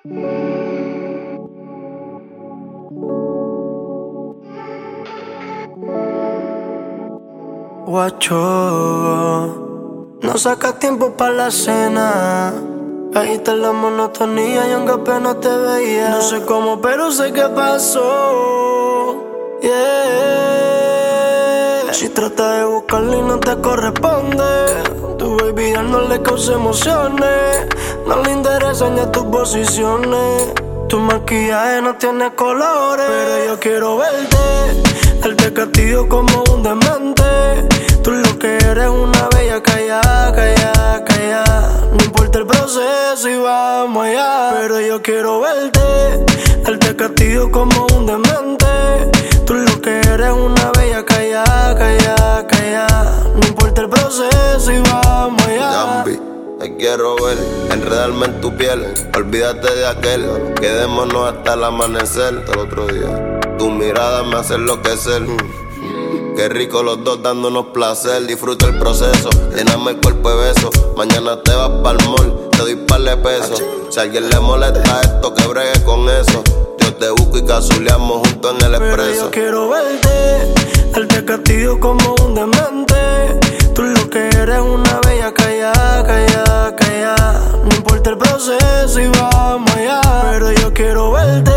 Guacho, no sacas tiempo para la cena. Caíste en la monotonía y aunque apenas te veía. No sé cómo, pero sé qué pasó. Yeah. Si tratas de buscarla y no te corresponde, tu baby ya no le causa emociones. No le interesan ya tus posiciones. Tu maquillaje no tiene colores, pero yo quiero verte. Él te castigo como un demente. Tú lo que eres una bella callada, callada, callada. No importa el proceso y vamos allá, pero yo quiero verte. Él te castigo como un demente. Tú lo que eres una bella callada, callada, callada. No importa el proceso y vamos allá. Jambi, te quiero ver, enredarme en tu piel. Olvídate de aquel, quedémonos hasta el amanecer. Hasta el otro día, tu mirada me hace enloquecer. Qué rico los dos dándonos placer. Disfruta el proceso, lléname el cuerpo de besos. Mañana te vas pa'l mall, te doy par de pesos. Si a alguien le molesta esto, que bregue con eso. Yo te busco y cazuleamos juntos en el expreso. Pero yo quiero verte, él te castigo como un demente. Tú lo que eres una bella callada, callada, callada. No importa el proceso y vamos allá, pero yo quiero verte.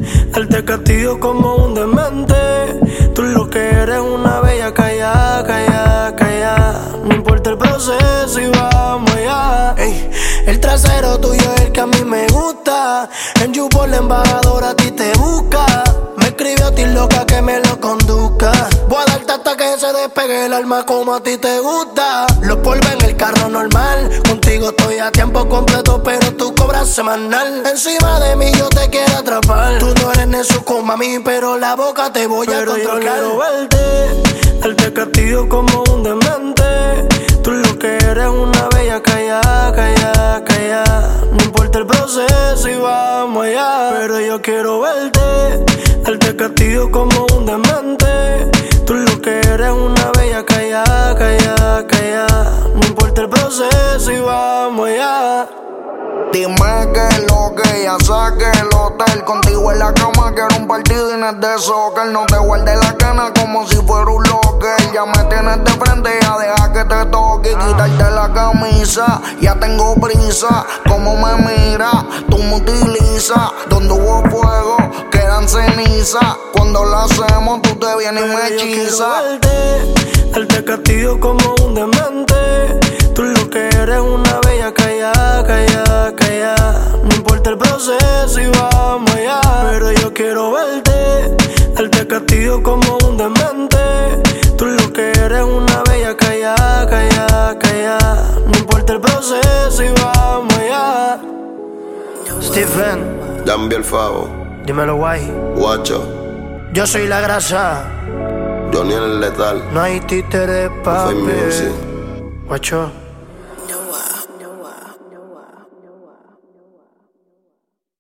Él te castigo como un demente. Tú lo que eres una bella callada, callada, callada. No importa el proceso y vamos allá. Ey, el trasero tuyo es el que a mí me gusta. En YouPorn la embajadora a ti te busca. Me escribió a ti loca que me lo conduzca. Voy a darte hasta que se despegue el alma como a ti te gusta. Los polvos en el carro normal. Contigo estoy a tiempo completo, pero tú cobras semanal. Encima de mí yo te quiero atrapar. Tú no eres Nezuko, mami, pero la boca te voy a controlar. Yo quiero verte, él te castigo como un demente. Tú lo que eres una bella callada, callada, callada. No importa el proceso y vamos allá, pero yo quiero verte. Él te castigo como un demente. Tú lo que eres una bella callada, callada, callada. No importa el proceso y vamos allá. Dime que lo que ya saque el hotel. Contigo en la cama quiero un partido y no es de soccer. No te guardes la cana como si fuera un locker. Ya me tienes de frente, ya deja que te toque. Quitarte la camisa, ya tengo prisa. Como me mira, tú me utilizas. Donde hubo fuego, quedan cenizas. Cuando lo hacemos, tú te vienes y me hechizas. Él te castigo como un demente. Tú lo que eres una bella callada, callada, callada. No importa el proceso y vamos allá, pero yo quiero verte. Él te castigo como un demente. Tú lo que eres una bella callada, callada, callada. No importa el proceso y vamos allá. Stephen, Jambi el Favo, dímelo guay. Guacho, Yo soy la grasa. Johnny el letal. No hay títeres, Fue papi. music. Guacho.